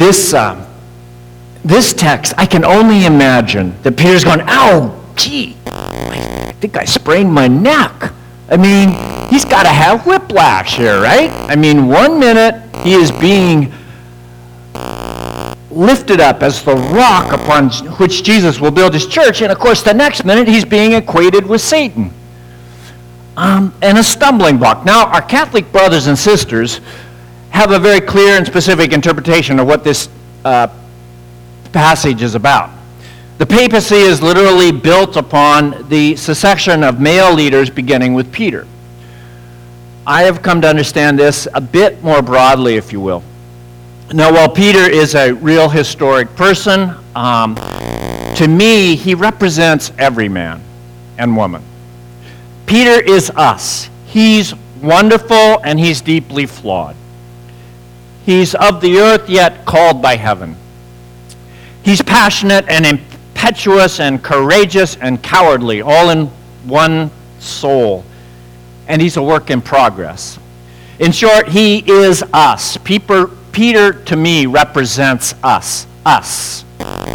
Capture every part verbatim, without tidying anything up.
This, uh, this text, I can only imagine that Peter's going, ow, gee, I think I sprained my neck. I mean, he's got to have whiplash here, right? I mean, one minute he is being lifted up as the rock upon which Jesus will build his church, and of course the next minute he's being equated with Satan. Um, and a stumbling block. Now, our Catholic brothers and sisters have a very clear and specific interpretation of what this uh, passage is about. The papacy is literally built upon the succession of male leaders beginning with Peter. I have come to understand this a bit more broadly, if you will. Now, while Peter is a real historic person, um, to me, he represents every man and woman. Peter is us. He's wonderful and he's deeply flawed. He's of the earth yet called by heaven. He's passionate and impetuous and courageous and cowardly, all in one soul. And he's a work in progress. In short, he is us. Peter, Peter to me represents us. Us.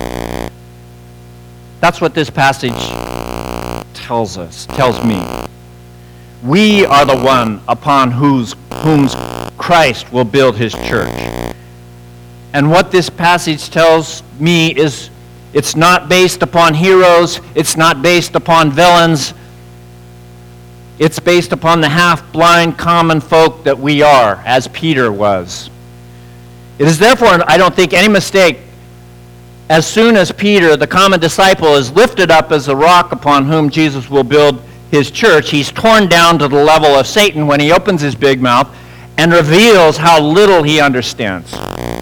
That's what this passage tells us, tells me. We are the one upon whose whom Christ will build his church. And what this passage tells me is it's not based upon heroes, it's not based upon villains, it's based upon the half-blind common folk that we are, as Peter was. It is therefore, I don't think, any mistake, as soon as Peter, the common disciple, is lifted up as the rock upon whom Jesus will build his church, he's torn down to the level of Satan when he opens his big mouth and reveals how little he understands.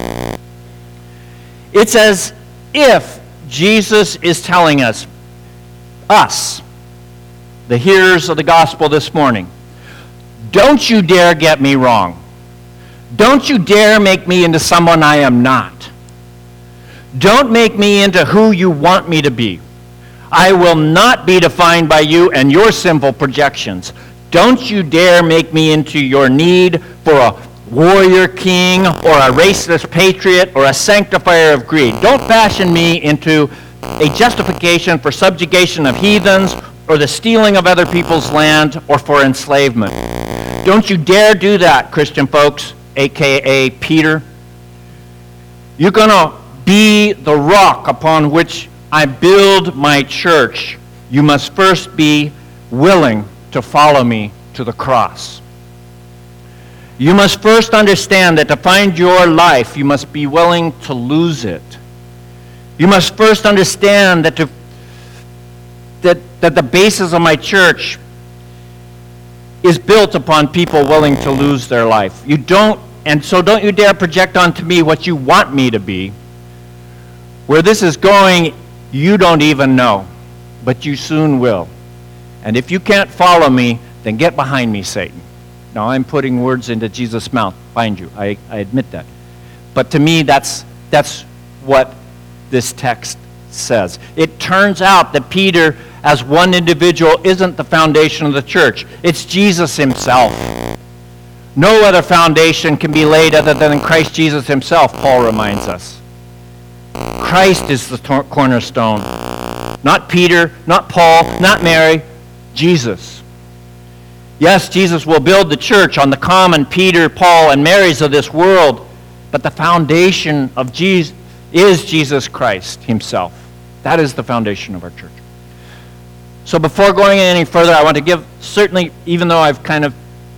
It's as if Jesus is telling us, us, the hearers of the gospel this morning, don't you dare get me wrong. Don't you dare make me into someone I am not. Don't make me into who you want me to be. I will not be defined by you and your sinful projections. Don't you dare make me into your need for a warrior king or a racist patriot or a sanctifier of greed. Don't fashion me into a justification for subjugation of heathens or the stealing of other people's land or for enslavement. Don't you dare do that, Christian folks, a k a. Peter. You're going to be the rock upon which I build my church. You must first be willing to follow me to the cross. You must first understand that to find your life, you must be willing to lose it. You must first understand that to that, that the basis of my church is built upon people willing to lose their life. You don't, and so don't you dare project onto me what you want me to be. Where this is going, you don't even know, but you soon will. And if you can't follow me, then get behind me, Satan. Now, I'm putting words into Jesus' mouth, mind you, I, I admit that. But to me, that's that's what this text says. It turns out that Peter, as one individual, isn't the foundation of the church. It's Jesus himself. No other foundation can be laid other than in Christ Jesus himself, Paul reminds us. Christ is the tor- cornerstone. Not Peter, not Paul, not Mary, Jesus. Yes, Jesus will build the church on the common Peter, Paul, and Marys of this world, but the foundation of Jesus is Jesus Christ himself. That is the foundation of our church. So before going any further, I want to give, certainly, even though I've kind of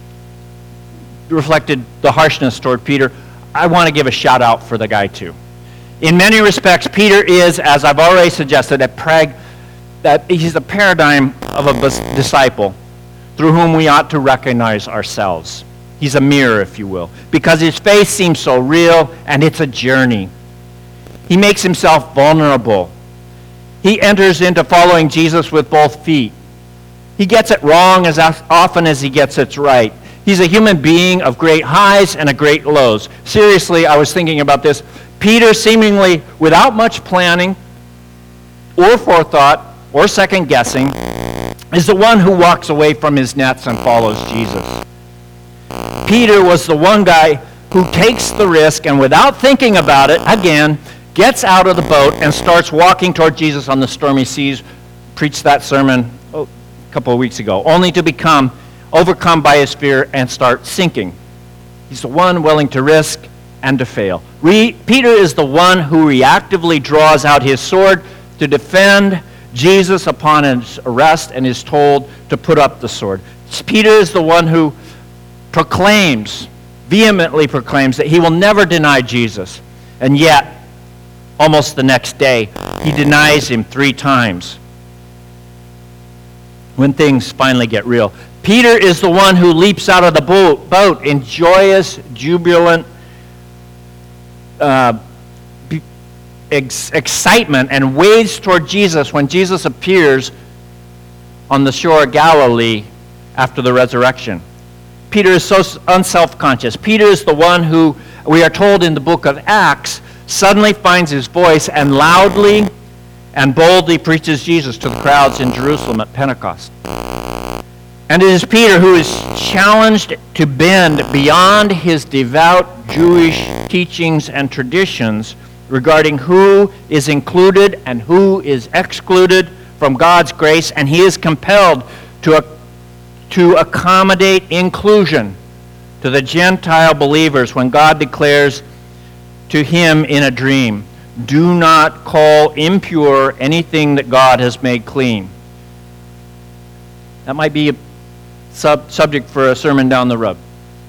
reflected the harshness toward Peter, I want to give a shout out for the guy too. In many respects, Peter is, as I've already suggested, a prag, that he's a paradigm of a disciple through whom we ought to recognize ourselves. He's a mirror, if you will, because his faith seems so real, and it's a journey. He makes himself vulnerable. He enters into following Jesus with both feet. He gets it wrong as often as he gets it right. He's a human being of great highs and of great lows. Seriously, I was thinking about this. Peter, seemingly without much planning or forethought or second guessing, is the one who walks away from his nets and follows Jesus. Peter was the one guy who takes the risk and without thinking about it, again, gets out of the boat and starts walking toward Jesus on the stormy seas. Preached that sermon oh, a couple of weeks ago, only to become overcome by his fear and start sinking. He's the one willing to risk and to fail. Re- Peter is the one who reactively draws out his sword to defend Jesus upon his arrest and is told to put up the sword. Peter is the one who proclaims, vehemently proclaims, that he will never deny Jesus. And yet, almost the next day, he denies him three times when things finally get real. Peter is the one who leaps out of the boat, boat in joyous, jubilant uh, ex- excitement and wades toward Jesus when Jesus appears on the shore of Galilee after the resurrection. Peter is so unself-conscious. Peter is the one who, we are told in the book of Acts, suddenly finds his voice and loudly and boldly preaches Jesus to the crowds in Jerusalem at Pentecost. And it is Peter who is challenged to bend beyond his devout Jewish teachings and traditions regarding who is included and who is excluded from God's grace, and he is compelled to, to accommodate inclusion to the Gentile believers when God declares to him in a dream, "Do not call impure anything that God has made clean." That might be a sub- subject for a sermon down the road.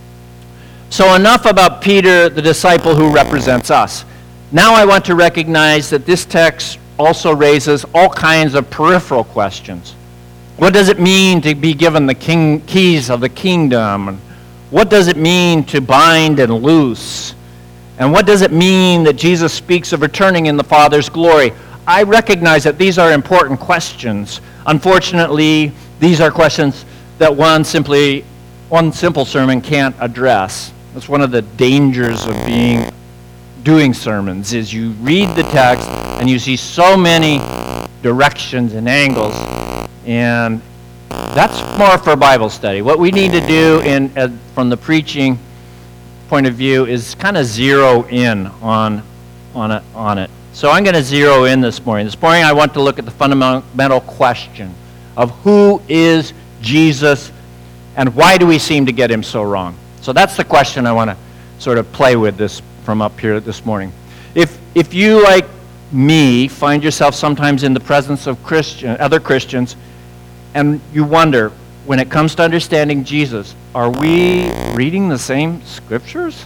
So enough about Peter, the disciple who represents us. Now I want to recognize that this text also raises all kinds of peripheral questions. What does it mean to be given the king, keys of the kingdom? What does it mean to bind and loose? And what does it mean that Jesus speaks of returning in the Father's glory? I recognize that these are important questions. Unfortunately, these are questions that one simply, one simple sermon can't address. That's one of the dangers of being doing sermons, is you read the text and you see so many directions and angles, and that's more for Bible study. What we need to do in uh, from the preaching point of view is kind of zero in on on it on it. So I'm going to zero in this morning. This morning I want to look at the fundamental question of who is Jesus and why do we seem to get him so wrong. So that's the question I want to sort of play with this from up here this morning. If if you, like me, find yourself sometimes in the presence of Christian other Christians and you wonder, when it comes to understanding Jesus, are we reading the same scriptures?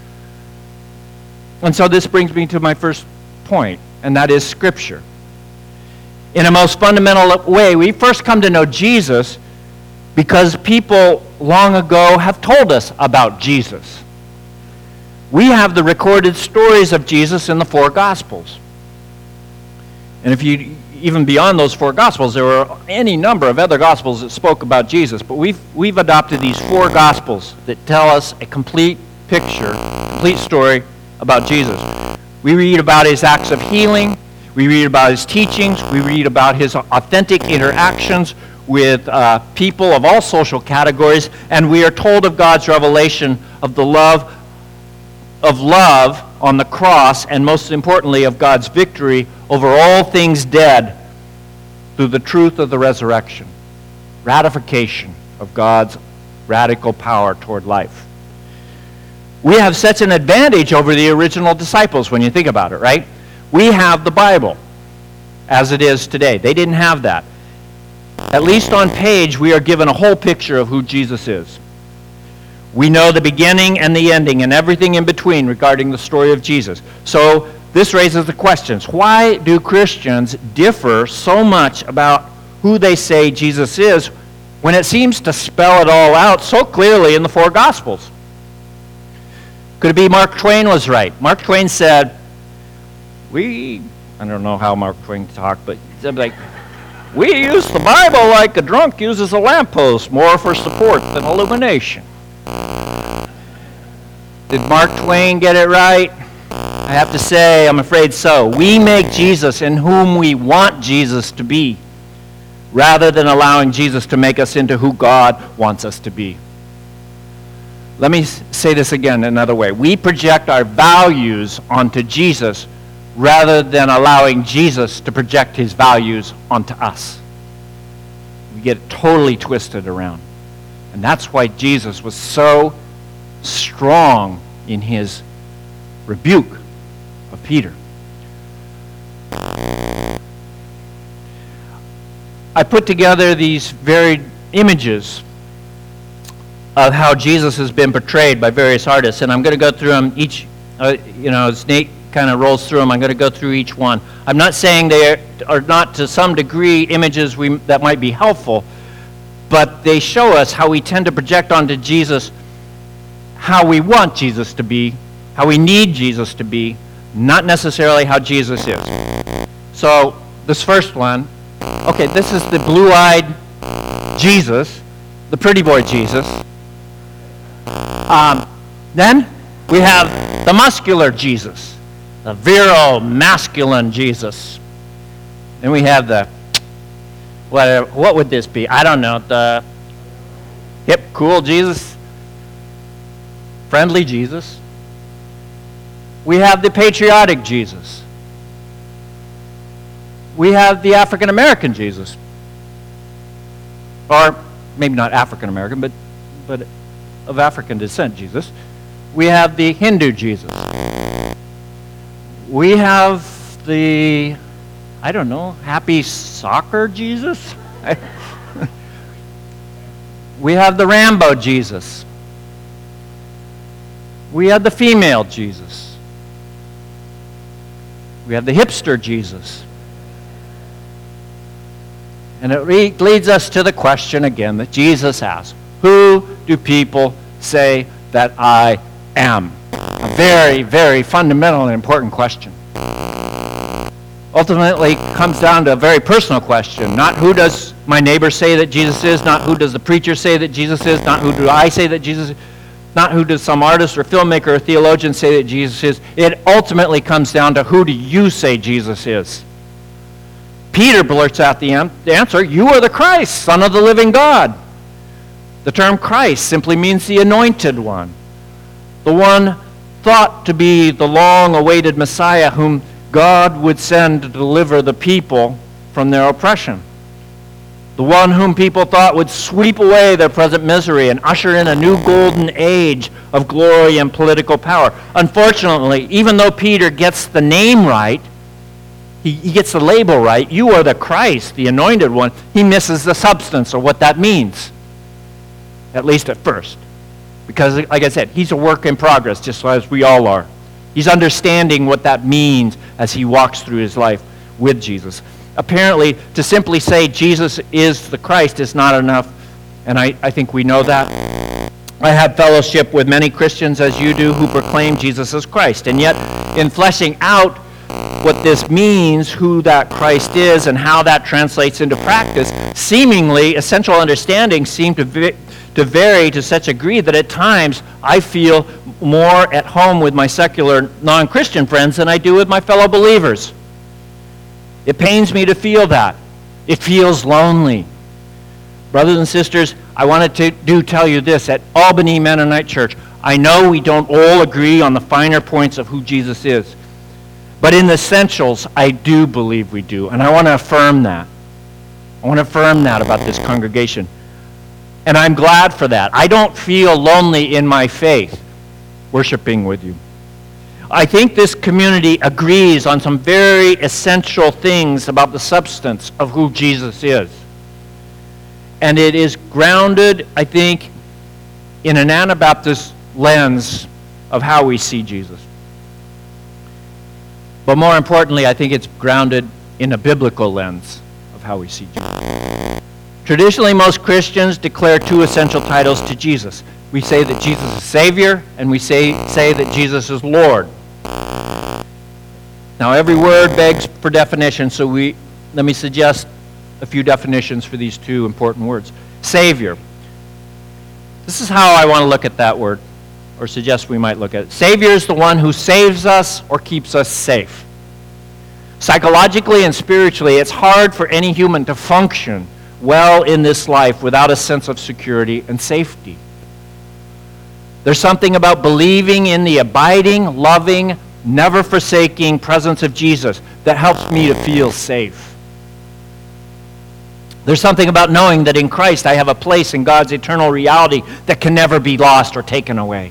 And so this brings me to my first point, and that is Scripture. In a most fundamental way, we first come to know Jesus because people long ago have told us about Jesus. We have the recorded stories of Jesus in the four Gospels. And if you even beyond those four Gospels, there were any number of other Gospels that spoke about Jesus, but we've we've adopted these four Gospels that tell us a complete picture, complete story about Jesus. We read about his acts of healing, we read about his teachings, we read about his authentic interactions with uh, people of all social categories, and we are told of God's revelation of the love of love on the cross, and most importantly of God's victory over all things dead through the truth of the resurrection, ratification of God's radical power toward life. We have such an advantage over the original disciples when you think about it, right? We have the Bible as it is today. They didn't have that. At least on page, we are given a whole picture of who Jesus is. We know the beginning and the ending and everything in between regarding the story of Jesus. So this raises the questions. Why do Christians differ so much about who they say Jesus is when it seems to spell it all out so clearly in the four Gospels? Could it be Mark Twain was right? Mark Twain said, we, I don't know how Mark Twain talked, but he said, like, we use the Bible like a drunk uses a lamppost, more for support than illumination. Did Mark Twain get it right? I have to say, I'm afraid so. We make Jesus in whom we want Jesus to be, rather than allowing Jesus to make us into who God wants us to be. Let me say this again another way. We project our values onto Jesus rather than allowing Jesus to project his values onto us. We get it totally twisted around. And that's why Jesus was so strong in his rebuke of Peter. I put together these varied images of how Jesus has been portrayed by various artists, and I'm going to go through them each, uh, you know, as Nate kind of rolls through them, I'm going to go through each one. I'm not saying they are not to some degree images we, that might be helpful, but they show us how we tend to project onto Jesus how we want Jesus to be, how we need Jesus to be, not necessarily how Jesus is. So this first one, okay, this is the blue-eyed Jesus, the pretty boy Jesus. Um, then we have the muscular Jesus, the virile, masculine Jesus. Then we have the, what, what would this be? I don't know, the hip, cool Jesus, friendly Jesus. We have the patriotic Jesus. We have the African-American Jesus. Or maybe not African-American, but, but of African descent Jesus. We have the Hindu Jesus. We have the, I don't know, happy soccer Jesus? We have the Rambo Jesus. We have the female Jesus. We have the hipster Jesus. And it re- leads us to the question again that Jesus asked, who do people say that I am? A very, very fundamental and important question. Ultimately, it comes down to a very personal question. Not who does my neighbor say that Jesus is, not who does the preacher say that Jesus is, not who do I say that Jesus is, not who does some artist or filmmaker or theologian say that Jesus is. It ultimately comes down to who do you say Jesus is? Peter blurts out the answer, you are the Christ, Son of the living God. The term Christ simply means the anointed one, the one thought to be the long-awaited Messiah whom God would send to deliver the people from their oppression, the one whom people thought would sweep away their present misery and usher in a new golden age of glory and political power. Unfortunately, even though Peter gets the name right, He, he gets the label right, you are the Christ, the anointed one, he misses the substance of what that means, at least at first. Because, like I said, he's a work in progress, just as we all are. He's understanding what that means as he walks through his life with Jesus. Apparently, to simply say Jesus is the Christ is not enough, and I, I think we know that. I have fellowship with many Christians, as you do, who proclaim Jesus as Christ. And yet, in fleshing out what this means, who that Christ is, and how that translates into practice, seemingly essential understandings seem to, vi- to vary to such a degree that at times I feel more at home with my secular non-Christian friends than I do with my fellow believers. It pains me to feel that. It feels lonely. Brothers and sisters, I wanted to do tell you this. At Albany Mennonite Church, I know we don't all agree on the finer points of who Jesus is. But in the essentials, I do believe we do. And I want to affirm that. I want to affirm that about this congregation. And I'm glad for that. I don't feel lonely in my faith worshiping with you. I think this community agrees on some very essential things about the substance of who Jesus is. And it is grounded, I think, in an Anabaptist lens of how we see Jesus. But more importantly, I think it's grounded in a biblical lens of how we see Jesus. Traditionally, most Christians declare two essential titles to Jesus. We say that Jesus is Savior, and we say, say that Jesus is Lord. Now, every word begs for definition, so we let me suggest a few definitions for these two important words. Savior. This is how I want to look at that word, or suggest we might look at it. Savior is the one who saves us or keeps us safe. Psychologically and spiritually, it's hard for any human to function well in this life without a sense of security and safety. There's something about believing in the abiding, loving, never forsaking presence of Jesus that helps me to feel safe. There's something about knowing that in Christ I have a place in God's eternal reality that can never be lost or taken away.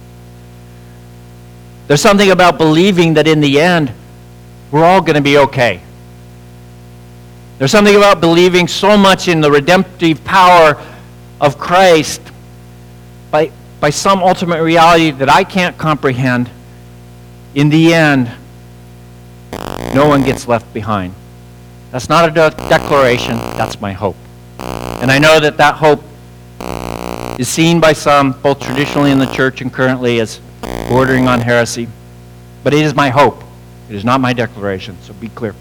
There's something about believing that in the end, we're all going to be okay. There's something about believing so much in the redemptive power of Christ by, by some ultimate reality that I can't comprehend. In the end, no one gets left behind. That's not a de- declaration, that's my hope. And I know that that hope is seen by some, both traditionally in the church and currently, as bordering on heresy. But it is my hope. It is not my declaration, so be clear.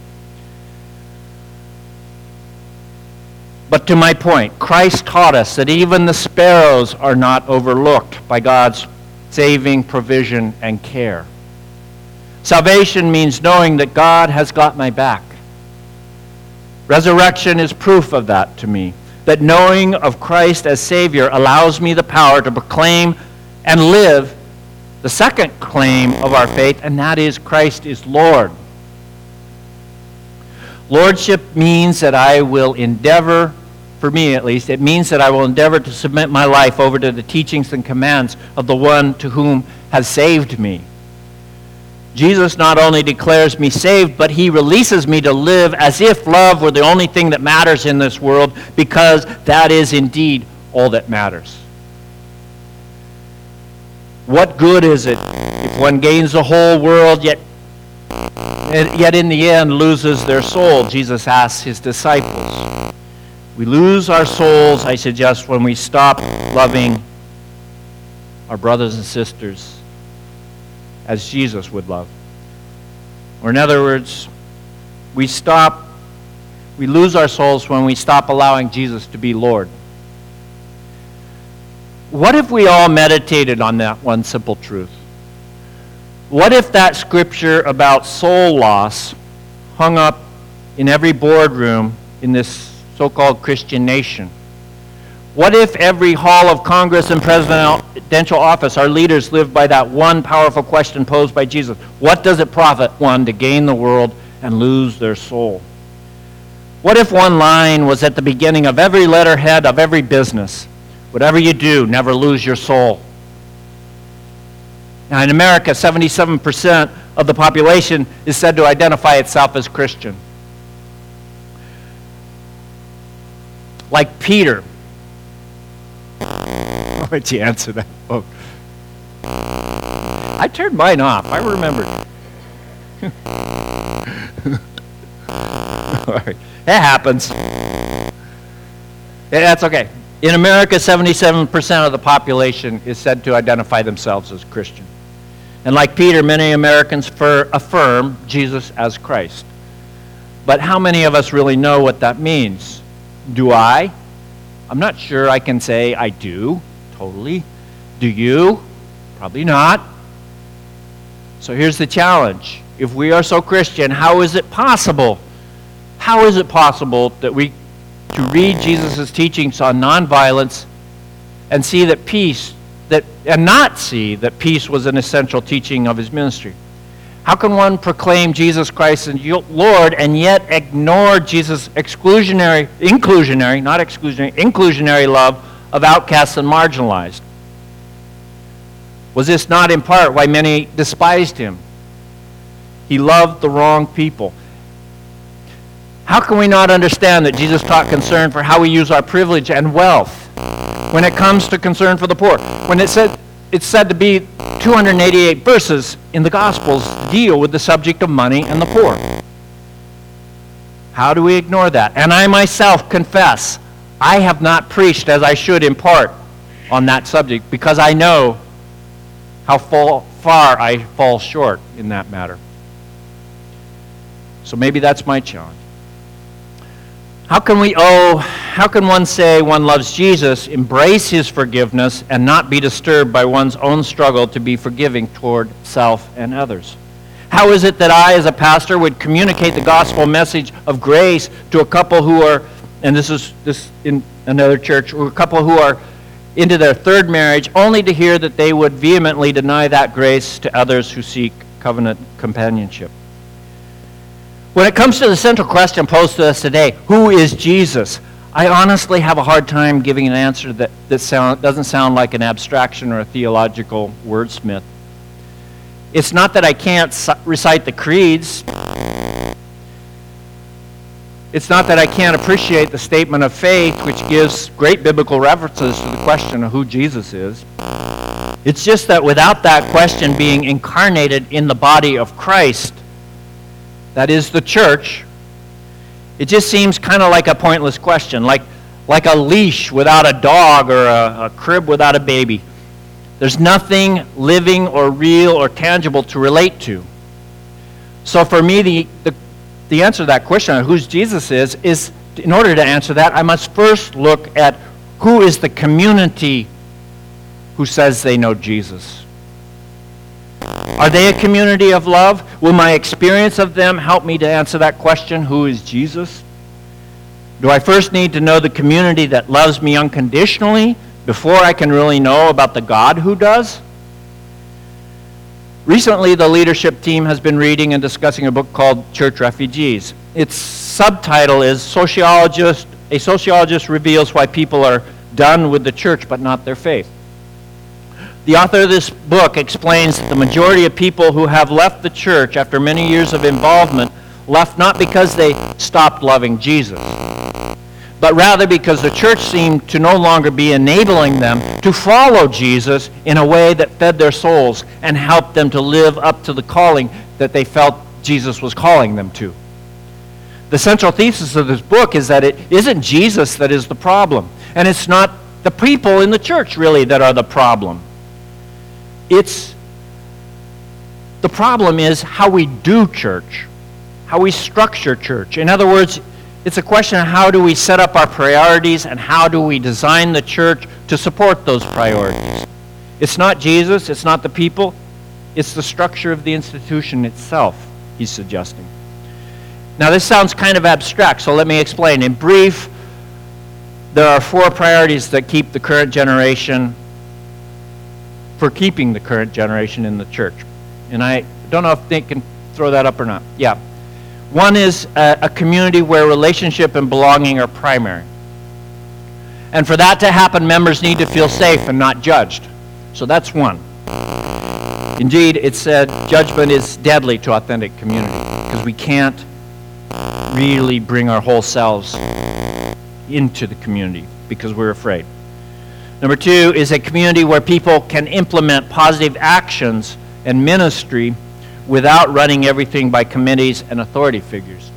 But to my point, Christ taught us that even the sparrows are not overlooked by God's saving provision and care. Salvation means knowing that God has got my back. Resurrection is proof of that to me, that knowing of Christ as Savior allows me the power to proclaim and live the second claim of our faith, and that is Christ is Lord. Lordship means that I will endeavor, for me at least, it means that I will endeavor to submit my life over to the teachings and commands of the one to whom has saved me. Jesus not only declares me saved, but he releases me to live as if love were the only thing that matters in this world, because that is indeed all that matters. What good is it if one gains the whole world, yet, yet in the end loses their soul? Jesus asks his disciples. We lose our souls, I suggest, when we stop loving our brothers and sisters as Jesus would love. Or in other words, we stop, we lose our souls when we stop allowing Jesus to be Lord. What if we all meditated on that one simple truth? What if that scripture about soul loss hung up in every boardroom in this so-called Christian nation? What if every hall of Congress and presidential office, our leaders lived by that one powerful question posed by Jesus? What does it profit one to gain the world and lose their soul? What if one line was at the beginning of every letterhead of every business? Whatever you do, never lose your soul. Now in America, seventy-seven percent of the population is said to identify itself as Christian. Like Peter. Why would you answer that? Oh. I turned mine off. I remembered. All right. That happens. Yeah, that's okay. In America, seventy-seven percent of the population is said to identify themselves as Christian. And like Peter, many Americans for, affirm Jesus as Christ. But how many of us really know what that means? Do I? I'm not sure I can say I do, totally. Do you? Probably not. So here's the challenge. If we are so Christian, how is it possible? How is it possible that we, to read Jesus' teachings on nonviolence and see that peace, that, and not see that peace was an essential teaching of his ministry? How can one proclaim Jesus Christ as Lord and yet ignore Jesus' exclusionary, inclusionary, not exclusionary, inclusionary love of outcasts and marginalized? Was this not in part why many despised him? He loved the wrong people. How can we not understand that Jesus taught concern for how we use our privilege and wealth when it comes to concern for the poor? When it said, it's said to be two hundred eighty-eight verses in the Gospels deal with the subject of money and the poor. How do we ignore that? And I myself confess, I have not preached as I should in part on that subject because I know how far I fall short in that matter. So maybe that's my challenge. How can we owe, how can one say one loves Jesus, embrace his forgiveness, and not be disturbed by one's own struggle to be forgiving toward self and others? How is it that I, as a pastor, would communicate the gospel message of grace to a couple who are, and this is this in another church, or a couple who are into their third marriage, only to hear that they would vehemently deny that grace to others who seek covenant companionship. When it comes to the central question posed to us today, who is Jesus? I honestly have a hard time giving an answer that, that sound, doesn't sound like an abstraction or a theological wordsmith. It's not that I can't recite the creeds. It's not that I can't appreciate the statement of faith, which gives great biblical references to the question of who Jesus is. It's just that without that question being incarnated in the body of Christ, that is the church, it just seems kind of like a pointless question, like, like a leash without a dog or a, a crib without a baby. There's nothing living or real or tangible to relate to. So for me, the, the, the answer to that question, who Jesus is, is in order to answer that, I must first look at who is the community who says they know Jesus. Are they a community of love? Will my experience of them help me to answer that question, who is Jesus? Do I first need to know the community that loves me unconditionally before I can really know about the God who does? Recently, the leadership team has been reading and discussing a book called Church Refugees. Its subtitle is Sociologist, A Sociologist Reveals Why People Are Done with the Church But Not Their Faith. The author of this book explains that the majority of people who have left the church after many years of involvement left not because they stopped loving Jesus, but rather because the church seemed to no longer be enabling them to follow Jesus in a way that fed their souls and helped them to live up to the calling that they felt Jesus was calling them to. The central thesis of this book is that it isn't Jesus that is the problem, and it's not the people in the church really that are the problem. It's the problem is how we do church, how we structure church. In other words, it's a question of how do we set up our priorities and how do we design the church to support those priorities. It's not Jesus, it's not the people, it's the structure of the institution itself, he's suggesting. Now this sounds kind of abstract, so let me explain. In brief, there are four priorities that keep the current generation for keeping the current generation in the church. And I don't know if they can throw that up or not. Yeah. One is a, a community where relationship and belonging are primary. And for that to happen, members need to feel safe and not judged. So that's one. Indeed, it said judgment is deadly to authentic community because we can't really bring our whole selves into the community because we're afraid. Number two is a community where people can implement positive actions and ministry without running everything by committees and authority figures.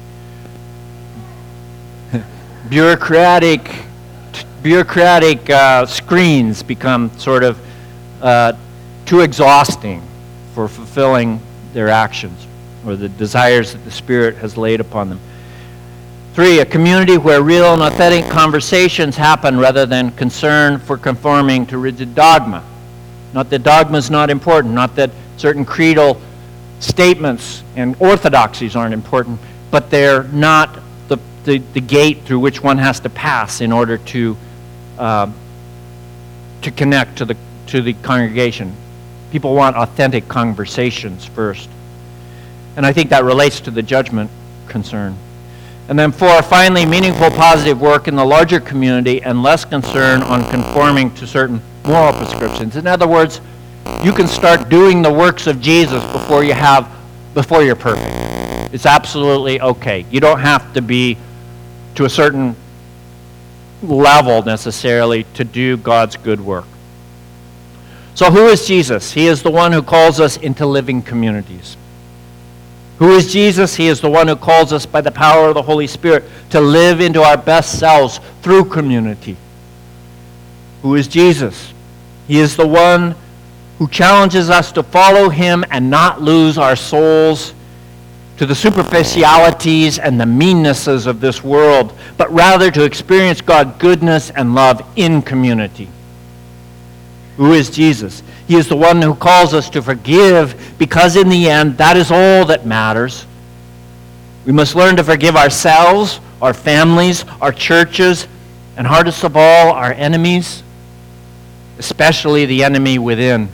bureaucratic bureaucratic uh, screens become sort of uh, too exhausting for fulfilling their actions or the desires that the Spirit has laid upon them. Three, a community where real and authentic conversations happen rather than concern for conforming to rigid dogma. Not that dogma is not important, not that certain creedal statements and orthodoxies aren't important, but they're not the, the, the gate through which one has to pass in order to uh, to connect to the to the congregation. People want authentic conversations first. And I think that relates to the judgment concern. And then four, finally, meaningful positive work in the larger community and less concern on conforming to certain moral prescriptions. In other words, you can start doing the works of Jesus before you have, before you're perfect. It's absolutely okay. You don't have to be to a certain level necessarily to do God's good work. So who is Jesus? He is the one who calls us into living communities. Who is Jesus? He is the one who calls us by the power of the Holy Spirit to live into our best selves through community. Who is Jesus? He is the one who challenges us to follow him and not lose our souls to the superficialities and the meannesses of this world, but rather to experience God's goodness and love in community. Who is Jesus? He is the one who calls us to forgive because in the end, that is all that matters. We must learn to forgive ourselves, our families, our churches, and hardest of all, our enemies. especially the enemy within.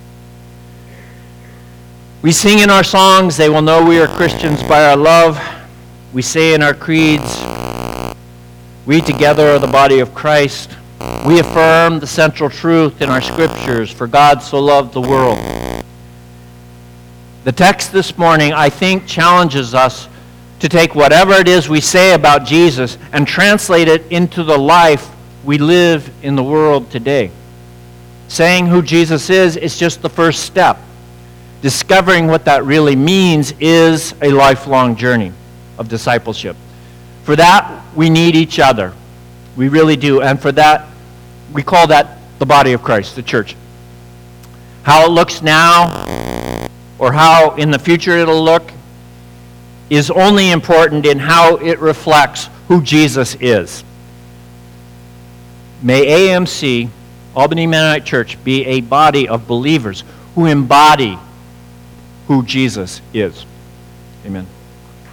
We sing in our songs, they will know we are Christians by our love. We say in our creeds, we together are the body of Christ. We affirm the central truth in our scriptures, for God so loved the world. The text this morning, I think, challenges us to take whatever it is we say about Jesus and translate it into the life we live in the world today. Saying who Jesus is is just the first step. Discovering what that really means is a lifelong journey of discipleship. For that, we need each other. We really do. And for that, we call that the body of Christ, the church. How it looks now, or how in the future it'll look, is only important in how it reflects who Jesus is. May A M C, Albany Mennonite Church, be a body of believers who embody who Jesus is. Amen.